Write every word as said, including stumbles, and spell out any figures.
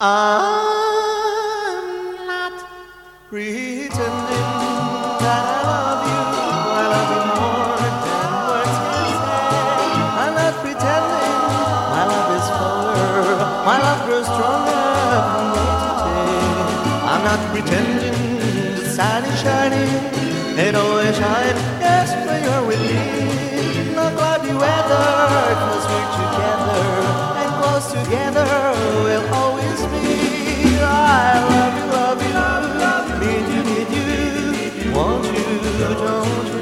I'm not pretending that I love you. I love you more than words can say. I'm not pretending my love is fuller. My love grows stronger from day to day. I'm not pretending the sun is shining. It always shines, yes, when you're with me. No cloudy weather, 'cause we're together, and close together we'll always be. I love you, love you, need you, need you, want you, don't you?